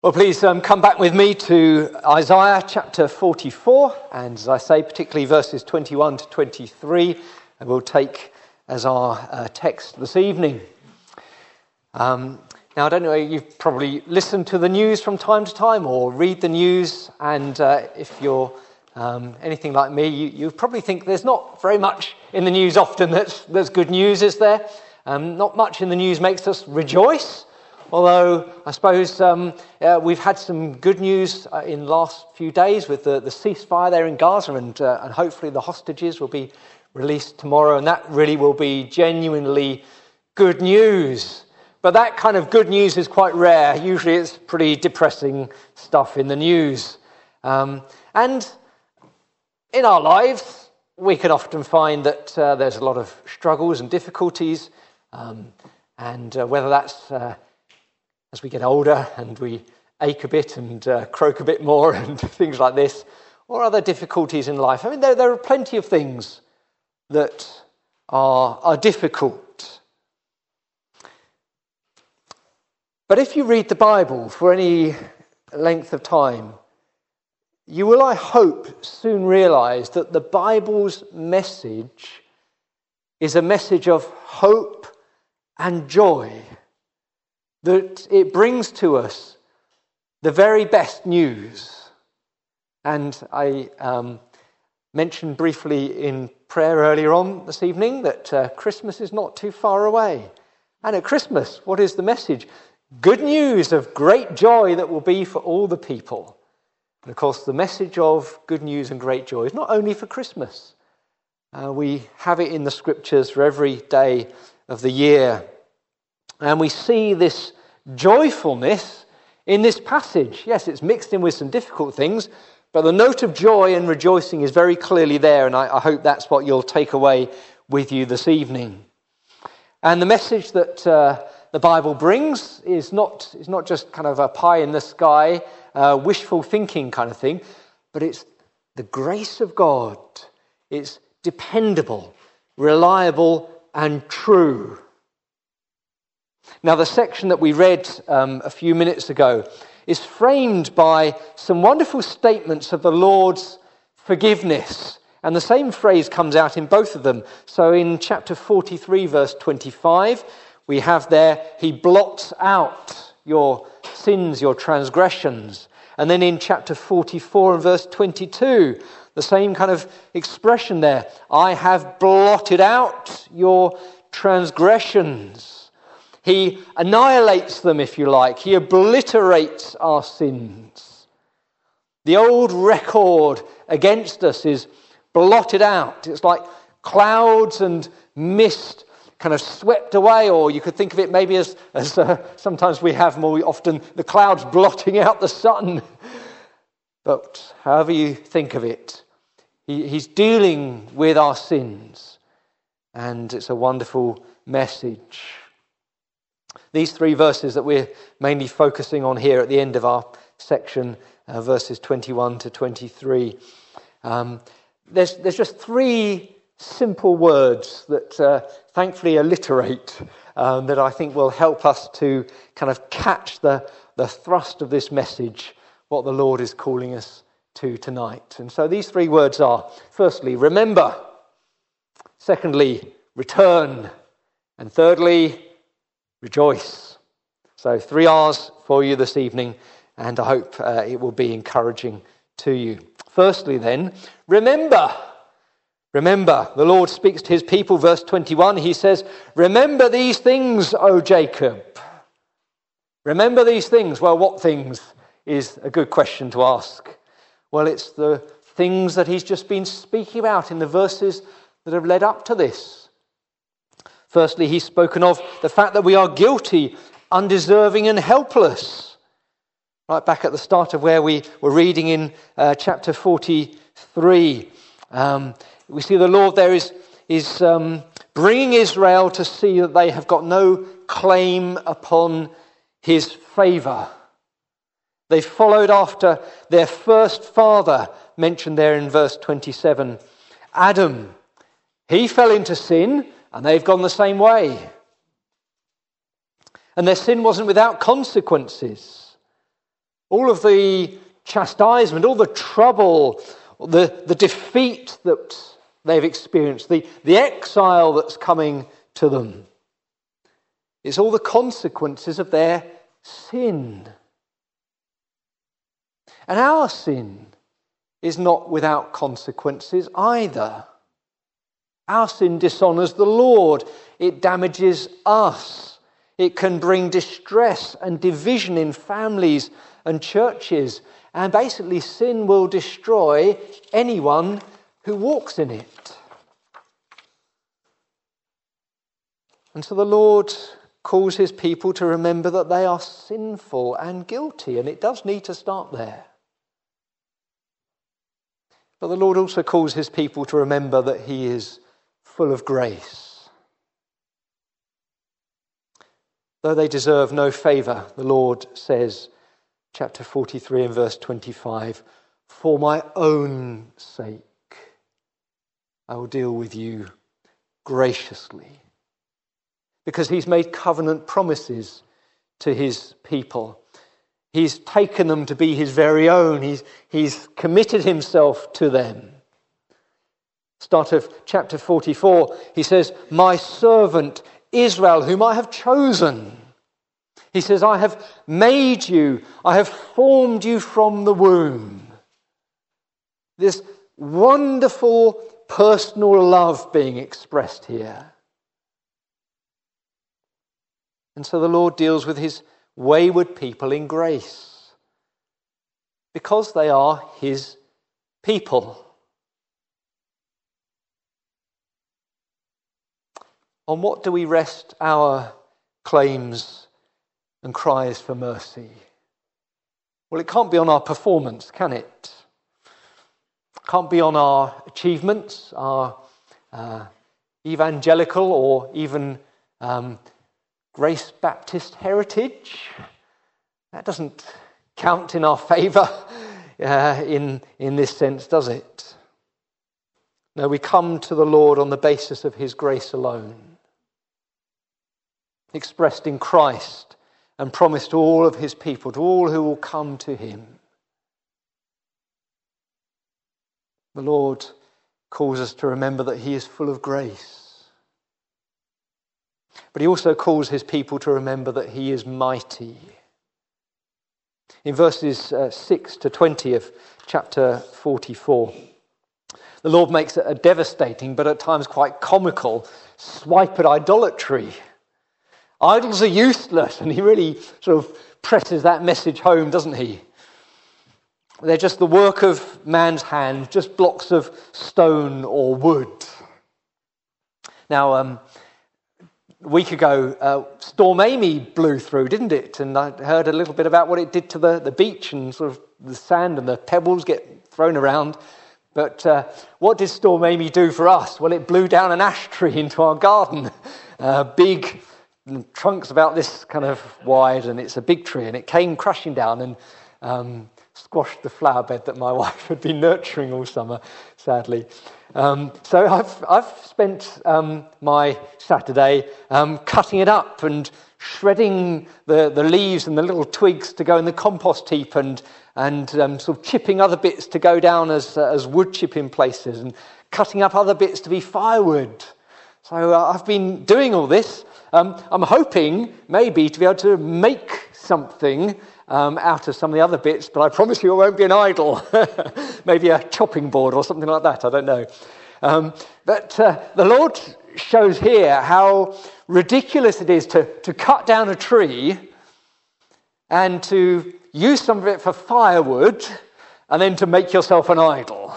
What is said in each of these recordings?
Well, please come back with me to Isaiah chapter 44, and as I say, particularly verses 21 to 23, and we'll take as our text this evening. Now, I don't know, you've probably listened to the news from time to time or read the news, and if you're anything like me, you probably think there's not very much in the news often that's good news, is there? Not much in the news makes us rejoice. Although I suppose we've had some good news in the last few days with the ceasefire there in Gaza, and hopefully the hostages will be released tomorrow, and that really will be genuinely good news. But that kind of good news is quite rare. Usually it's pretty depressing stuff in the news. And in our lives, we can often find that there's a lot of struggles and difficulties, and whether that's as we get older and we ache a bit and croak a bit more and things like this, or other difficulties in life. I mean, there are plenty of things that are difficult. But if you read the Bible for any length of time, you will, I hope, soon realise that the Bible's message is a message of hope and joy, that it brings to us the very best news. And I mentioned briefly in prayer earlier on this evening that Christmas is not too far away. And at Christmas, what is the message? Good news of great joy that will be for all the people. And of course, the message of good news and great joy is not only for Christmas. We have it in the scriptures for every day of the year. And we see this joyfulness in this passage. Yes, it's mixed in with some difficult things, but the note of joy and rejoicing is very clearly there, and I hope that's what you'll take away with you this evening. And the message that the Bible brings is not just kind of a pie in the sky, wishful thinking kind of thing, but it's the grace of God. It's dependable, reliable, and true. Now, the section that we read a few minutes ago is framed by some wonderful statements of the Lord's forgiveness. And the same phrase comes out in both of them. So in chapter 43, verse 25, we have there, He blots out your sins, your transgressions. And then in chapter 44 and verse 22, the same kind of expression there, I have blotted out your transgressions. He annihilates them, if you like. He obliterates our sins. The old record against us is blotted out. It's like clouds and mist kind of swept away, or you could think of it maybe as sometimes we have more often, the clouds blotting out the sun. But however you think of it, he's dealing with our sins, and it's a wonderful message. These three verses that we're mainly focusing on here at the end of our section, verses 21 to 23, there's just three simple words that thankfully alliterate, that I think will help us to kind of catch the thrust of this message, what the Lord is calling us to tonight. And so these three words are, firstly, remember. Secondly, return. And thirdly, rejoice. So 3 R's for you this evening, and I hope it will be encouraging to you. Firstly then, remember. Remember. The Lord speaks to his people, verse 21, he says, remember these things, O Jacob. Remember these things. Well, what things is a good question to ask. Well, it's the things that he's just been speaking about in the verses that have led up to this. Firstly, he's spoken of the fact that we are guilty, undeserving and helpless. Right back at the start of where we were reading in chapter 43, we see the Lord there is bringing Israel to see that they have got no claim upon his favour. They followed after their first father, mentioned there in verse 27, Adam. He fell into sin, and they've gone the same way. And their sin wasn't without consequences. All of the chastisement, all the trouble, the defeat that they've experienced, the exile that's coming to them. It's all the consequences of their sin. And our sin is not without consequences either. Our sin dishonours the Lord. It damages us. It can bring distress and division in families and churches. And basically, sin will destroy anyone who walks in it. And so the Lord calls his people to remember that they are sinful and guilty, and it does need to start there. But the Lord also calls his people to remember that he is full of grace. Though they deserve no favour, the Lord says, chapter 43 and verse 25, for my own sake, I will deal with you graciously. Because he's made covenant promises to his people. He's taken them to be his very own. He's committed himself to them. Start of chapter 44, he says, my servant Israel, whom I have chosen. He says, I have made you, I have formed you from the womb. This wonderful personal love being expressed here. And so the Lord deals with his wayward people in grace because they are his people. On what do we rest our claims and cries for mercy? Well, it can't be on our performance, can it? It can't be on our achievements, our evangelical or even Grace Baptist heritage. That doesn't count in our favour in this sense, does it? No, we come to the Lord on the basis of his grace alone, expressed in Christ and promised to all of his people, to all who will come to him. The Lord calls us to remember that he is full of grace. But he also calls his people to remember that he is mighty. In verses 6 to 20 of chapter 44, the Lord makes a devastating, but at times quite comical, swipe at idolatry. Idols are useless, and he really sort of presses that message home, doesn't he? They're just the work of man's hand, just blocks of stone or wood. Now, a week ago, Storm Amy blew through, didn't it? And I heard a little bit about what it did to the beach, and sort of the sand and the pebbles get thrown around. But what did Storm Amy do for us? Well, it blew down an ash tree into our garden. Big trunks about this kind of wide, and it's a big tree, and it came crashing down and squashed the flower bed that my wife had been nurturing all summer, sadly. So I've spent my Saturday cutting it up and shredding the leaves and the little twigs to go in the compost heap, and sort of chipping other bits to go down as wood chip in places, and cutting up other bits to be firewood. So I've been doing all this. I'm hoping maybe to be able to make something out of some of the other bits, but I promise you it won't be an idol. Maybe a chopping board or something like that, I don't know. But the Lord shows here how ridiculous it is to cut down a tree and to use some of it for firewood and then to make yourself an idol.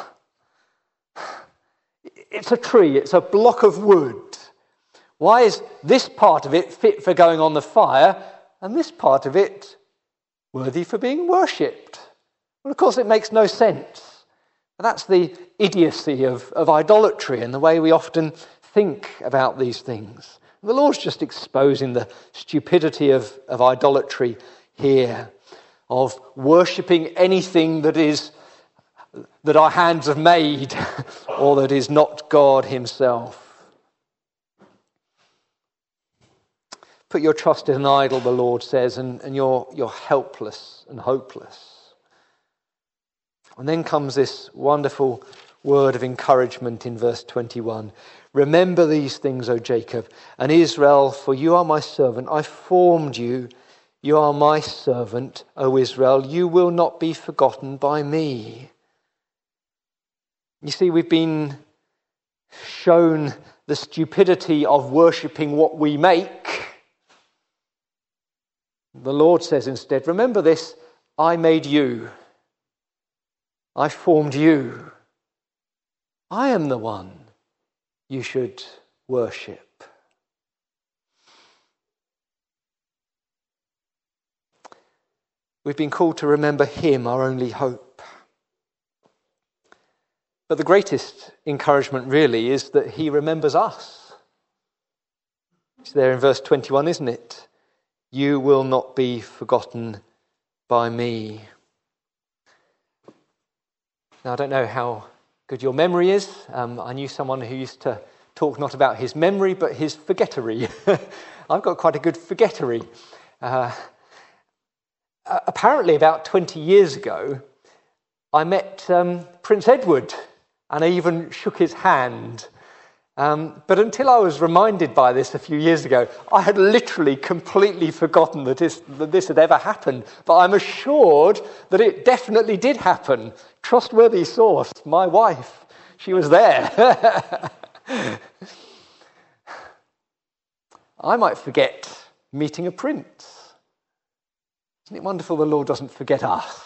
It's a tree, it's a block of wood. Why is this part of it fit for going on the fire and this part of it worthy for being worshipped? Well, of course, it makes no sense. And that's the idiocy of idolatry and the way we often think about these things. The Lord's just exposing the stupidity of idolatry here, of worshipping anything that our hands have made or that is not God himself. put your trust in an idol, the Lord says, and you're helpless and hopeless. And then comes this wonderful word of encouragement in verse 21. Remember these things, O Jacob, and Israel, for you are my servant. I formed you. You are my servant, O Israel. You will not be forgotten by me. You see, we've been shown the stupidity of worshipping what we make. The Lord says instead, remember this, I made you. I formed you. I am the one you should worship. We've been called to remember him, our only hope. But the greatest encouragement really is that he remembers us. It's there in verse 21, isn't it? You will not be forgotten by me. Now, I don't know how good your memory is. I knew someone who used to talk not about his memory, but his forgettery. I've got quite a good forgettery. Apparently, about 20 years ago, I met Prince Edward, and I even shook his hand. But until I was reminded by this a few years ago, I had literally completely forgotten that this had ever happened. But I'm assured that it definitely did happen. Trustworthy source, my wife, she was there. I might forget meeting a prince. Isn't it wonderful the Lord doesn't forget us?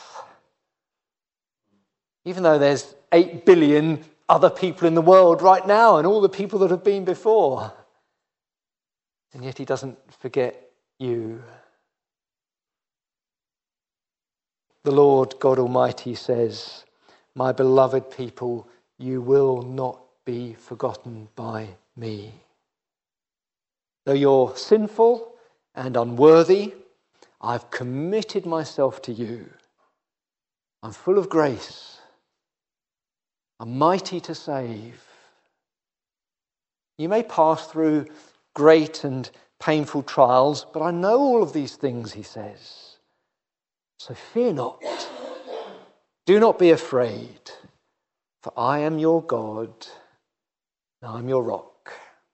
Even though there's 8 billion other people in the world right now and all the people that have been before. And yet he doesn't forget you. The Lord God Almighty says, my beloved people, you will not be forgotten by me. Though you're sinful and unworthy, I've committed myself to you. I'm full of grace. I'm mighty to save. You may pass through great and painful trials, but I know all of these things, he says. So fear not. Do not be afraid, for I am your God, and I'm your rock.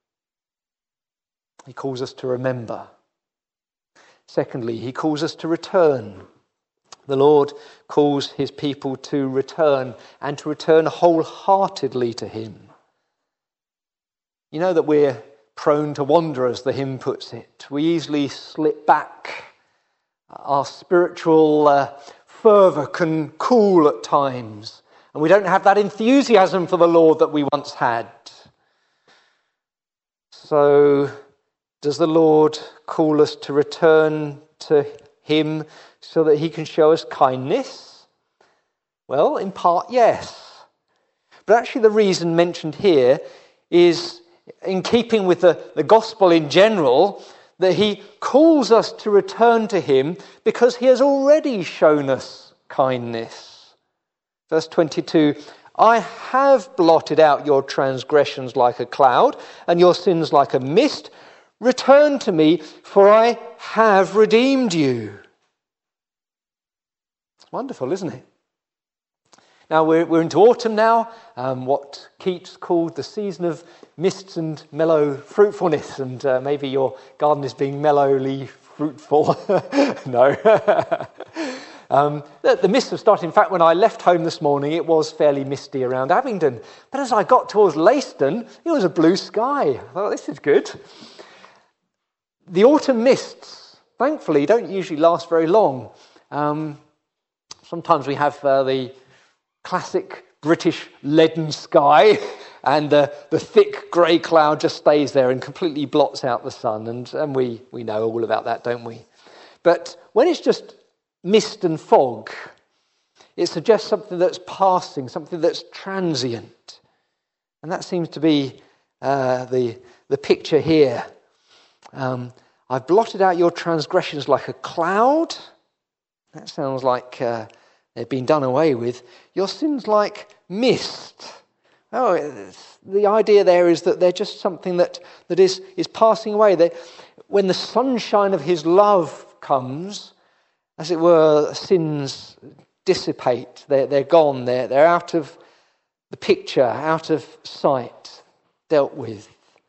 He calls us to remember. Secondly, he calls us to return. The Lord calls his people to return, and to return wholeheartedly to him. You know that we're prone to wander, as the hymn puts it. We easily slip back. Our spiritual fervour can cool at times, and we don't have that enthusiasm for the Lord that we once had. So, does the Lord call us to return to him so that he can show us kindness? Well, in part, yes. But actually the reason mentioned here is in keeping with the gospel in general, that he calls us to return to him because he has already shown us kindness. Verse 22, I have blotted out your transgressions like a cloud and your sins like a mist. Return to me, for I have redeemed you. It's wonderful, isn't it? Now we're into autumn now, what Keats called the season of mists and mellow fruitfulness, and maybe your garden is being mellowly fruitful. No. The mists have started. In fact, when I left home this morning, it was fairly misty around Abingdon. But as I got towards Leiston, it was a blue sky. I thought, this is good. The autumn mists, thankfully, don't usually last very long. Sometimes we have the classic British leaden sky, and the thick grey cloud just stays there and completely blots out the sun, and we know all about that, don't we? But when it's just mist and fog, it suggests something that's passing, something that's transient. And that seems to be the picture here. I've blotted out your transgressions like a cloud. That sounds like they've been done away with. Your sins like mist. Oh, the idea there is that they're just something that is passing away. when the sunshine of his love comes, as it were, sins dissipate. They're gone. They're out of the picture, out of sight, dealt with.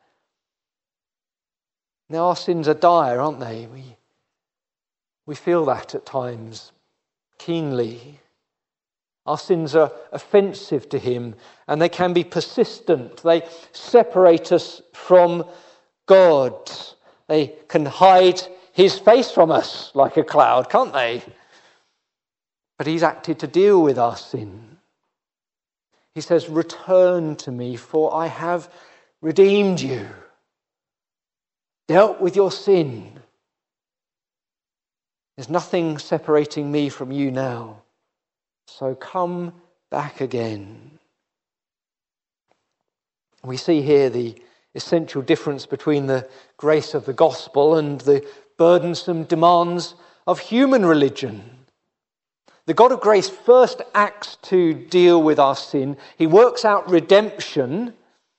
Now our sins are dire, aren't they? We feel that at times keenly. Our sins are offensive to him, and they can be persistent. They separate us from God. They can hide his face from us like a cloud, can't they? But he's acted to deal with our sin. He says, "Return to me, for I have redeemed you." Dealt with your sin. There's nothing separating me from you now. So come back again. We see here the essential difference between the grace of the gospel and the burdensome demands of human religion. The God of grace first acts to deal with our sin. He works out redemption.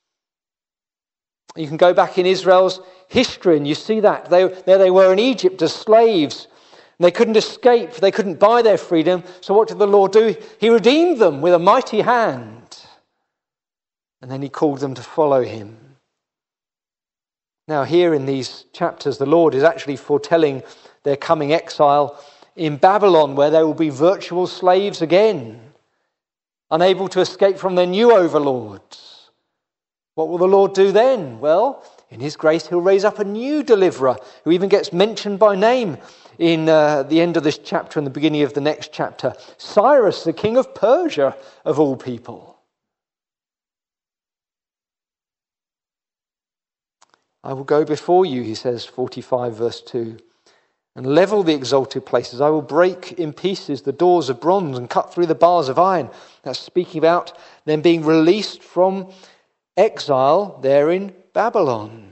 You can go back in Israel's history and you see that. There they were in Egypt as slaves. And they couldn't escape. They couldn't buy their freedom. So what did the Lord do? He redeemed them with a mighty hand. And then he called them to follow him. Now here in these chapters, the Lord is actually foretelling their coming exile in Babylon, where they will be virtual slaves again, unable to escape from their new overlords. What will the Lord do then? Well, in his grace, he'll raise up a new deliverer who even gets mentioned by name in the end of this chapter and the beginning of the next chapter. Cyrus, the king of Persia, of all people. I will go before you, he says, 45 verse 2, and level the exalted places. I will break in pieces the doors of bronze and cut through the bars of iron. That's speaking about them being released from exile there in Babylon.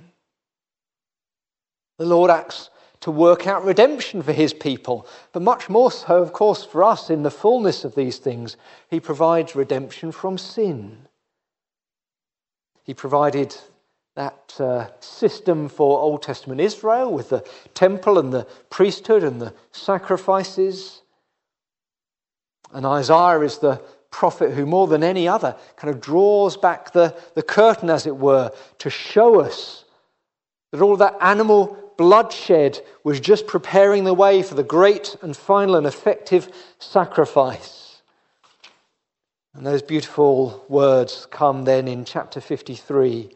The Lord acts to work out redemption for his people, but much more so, of course, for us in the fullness of these things. He provides redemption from sin. He provided that system for Old Testament Israel with the temple and the priesthood and the sacrifices. And Isaiah is the prophet who more than any other kind of draws back the curtain, as it were, to show us that all that animal bloodshed was just preparing the way for the great and final and effective sacrifice. And those beautiful words come then in chapter 53.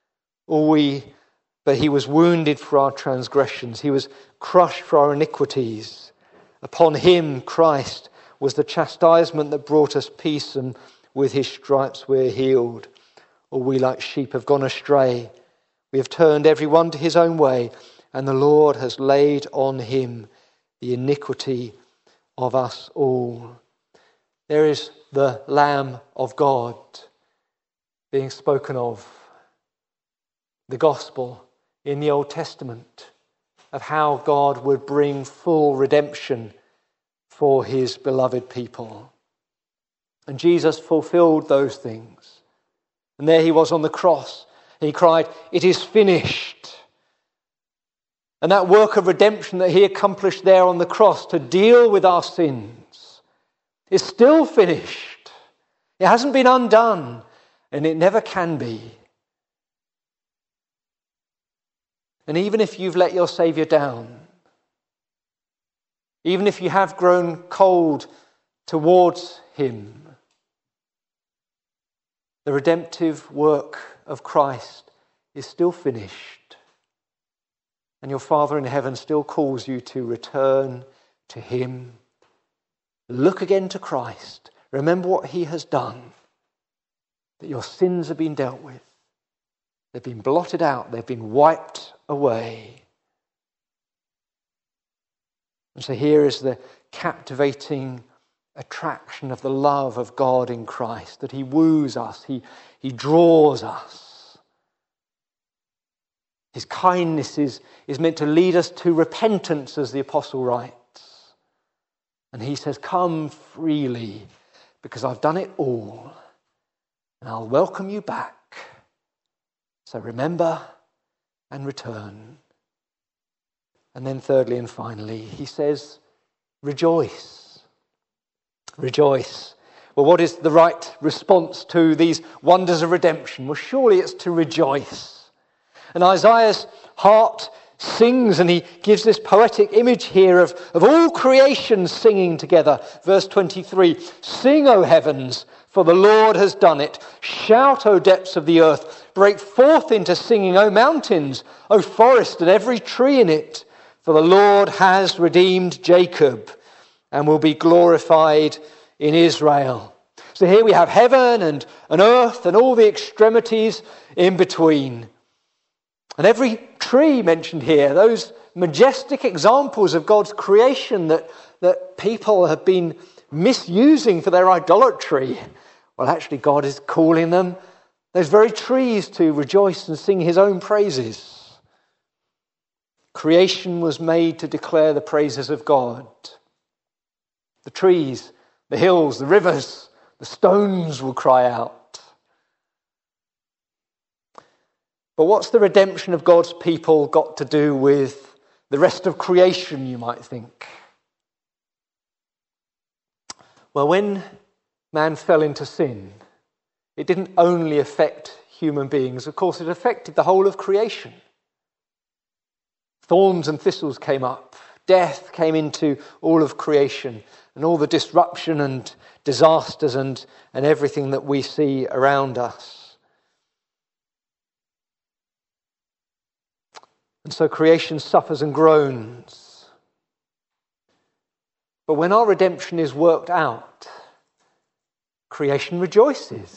But he was wounded for our transgressions. He was crushed for our iniquities. Upon him, Christ, was the chastisement that brought us peace, and with his stripes we're healed. All we like sheep have gone astray. We have turned every one to his own way, and the Lord has laid on him the iniquity of us all. There is the Lamb of God being spoken of. The gospel in the Old Testament of how God would bring full redemption for his beloved people. And Jesus fulfilled those things. And there he was on the cross. And he cried, "It is finished." And that work of redemption that he accomplished there on the cross to deal with our sins is still finished. It hasn't been undone, and it never can be. And even if you've let your Saviour down, even if you have grown cold towards him, the redemptive work of Christ is still finished. And your Father in heaven still calls you to return to him. Look again to Christ. Remember what he has done. That your sins have been dealt with. They've been blotted out. They've been wiped away. And so here is the captivating attraction of the love of God in Christ, that he woos us, he draws us. His kindness is meant to lead us to repentance, as the apostle writes. And he says, "Come freely, because I've done it all, and I'll welcome you back. So remember and return." And then thirdly and finally, he says, rejoice. Rejoice. Well, what is the right response to these wonders of redemption? Well, surely it's to rejoice. And Isaiah's heart sings, and he gives this poetic image here of all creation singing together. Verse 23, sing, O heavens, for the Lord has done it. Shout, O depths of the earth. Break forth into singing, O mountains, O forest and every tree in it. For the Lord has redeemed Jacob and will be glorified in Israel. So here we have heaven and earth and all the extremities in between. And every tree mentioned here, those majestic examples of God's creation that people have been misusing for their idolatry. Well, actually, God is calling them, those very trees, to rejoice and sing his own praises. Creation was made to declare the praises of God. The trees, the hills, the rivers, the stones will cry out. But what's the redemption of God's people got to do with the rest of creation, you might think? Well, when man fell into sin, it didn't only affect human beings. Of course, it affected the whole of creation. Thorns and thistles came up. Death came into all of creation, and all the disruption and disasters and everything that we see around us. And so creation suffers and groans. But when our redemption is worked out, creation rejoices.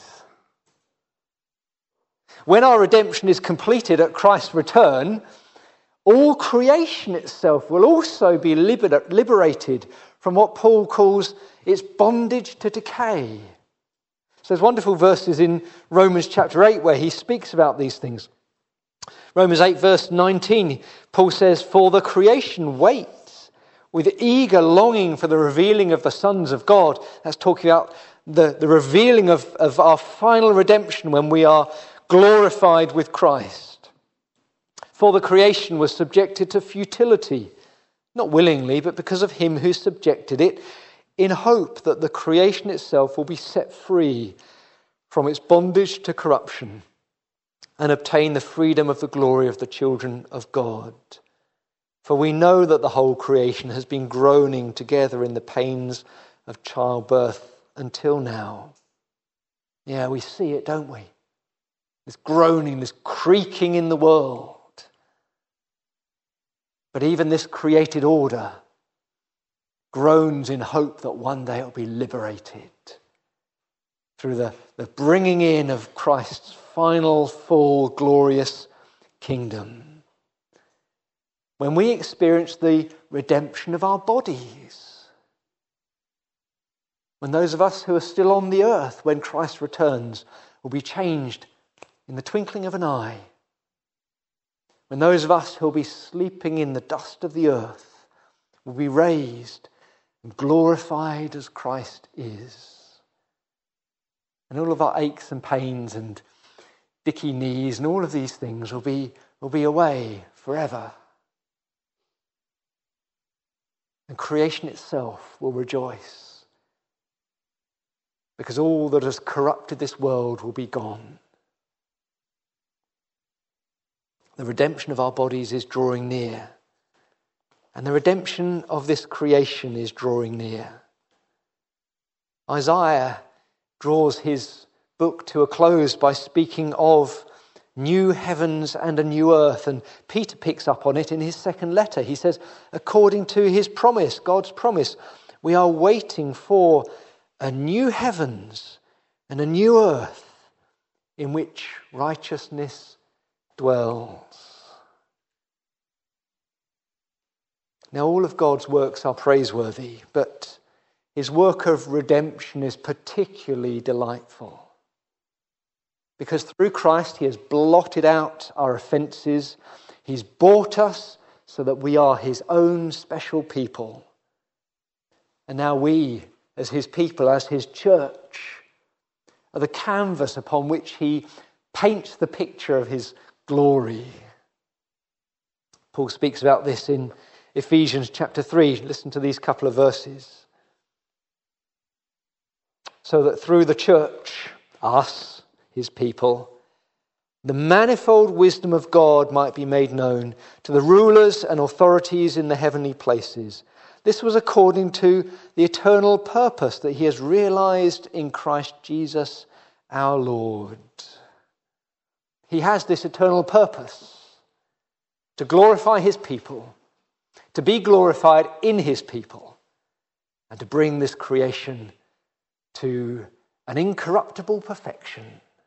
When our redemption is completed at Christ's return, all creation itself will also be liberated from what Paul calls its bondage to decay. So there's wonderful verses in Romans chapter 8 where he speaks about these things. Romans 8 verse 19, Paul says, for the creation waits with eager longing for the revealing of the sons of God. That's talking about the revealing of our final redemption when we are glorified with Christ. For the creation was subjected to futility, not willingly, but because of him who subjected it, in hope that the creation itself will be set free from its bondage to corruption and obtain the freedom of the glory of the children of God. For we know that the whole creation has been groaning together in the pains of childbirth until now. Yeah, we see it, don't we? This groaning, this creaking in the world. But even this created order groans in hope that one day it will be liberated through the bringing in of Christ's final, full, glorious kingdom. When we experience the redemption of our bodies, when those of us who are still on the earth, when Christ returns, will be changed in the twinkling of an eye. When those of us who will be sleeping in the dust of the earth will be raised and glorified as Christ is. And all of our aches and pains and dicky knees and all of these things will be away forever. And creation itself will rejoice, because all that has corrupted this world will be gone. The redemption of our bodies is drawing near. And the redemption of this creation is drawing near. Isaiah draws his book to a close by speaking of new heavens and a new earth. And Peter picks up on it in his second letter. He says, according to his promise, God's promise, we are waiting for a new heavens and a new earth in which righteousness dwells. Now, all of God's works are praiseworthy, but his work of redemption is particularly delightful. Because through Christ he has blotted out our offences. He's bought us so that we are his own special people. And now we, as his people, as his church, are the canvas upon which he paints the picture of his glory. Paul speaks about this in Ephesians chapter 3. Listen to these couple of verses. So that through the church, us, his people, the manifold wisdom of God might be made known to the rulers and authorities in the heavenly places. This was according to the eternal purpose that he has realized in Christ Jesus our Lord. He has this eternal purpose to glorify his people, to be glorified in his people, and to bring this creation to an incorruptible perfection.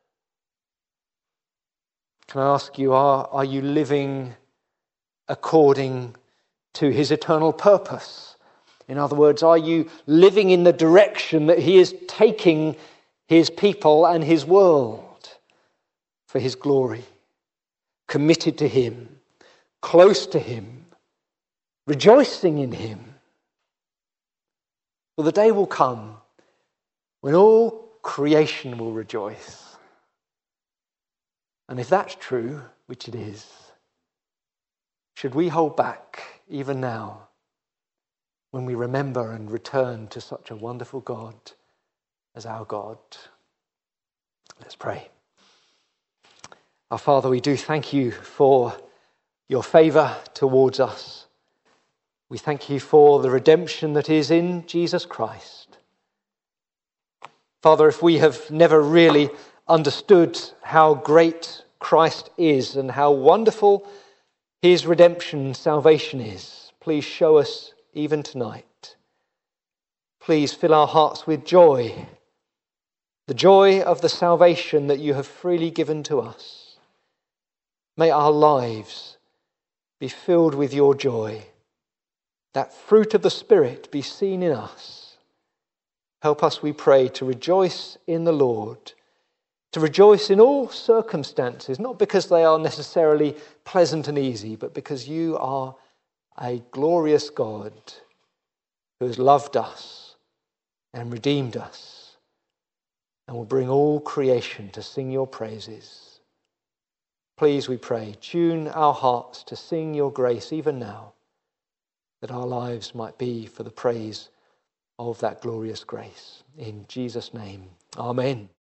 Can I ask you, are you living according to his eternal purpose? In other words, are you living in the direction that he is taking his people and his world for his glory? Committed to him, close to him, rejoicing in him? Well, the day will come when all creation will rejoice. And if that's true, which it is, should we hold back even now when we remember and return to such a wonderful God as our God? Let's pray. Our Father, we do thank you for your favour towards us. We thank you for the redemption that is in Jesus Christ. Father, if we have never really understood how great Christ is and how wonderful his redemption, salvation is, please show us even tonight. Please fill our hearts with joy, the joy of the salvation that you have freely given to us. May our lives be filled with your joy. That fruit of the Spirit be seen in us. Help us, we pray, to rejoice in the Lord, to rejoice in all circumstances, not because they are necessarily pleasant and easy, but because you are a glorious God who has loved us and redeemed us and will bring all creation to sing your praises. Please, we pray, tune our hearts to sing your grace even now, that our lives might be for the praise of that glorious grace. In Jesus' name, amen.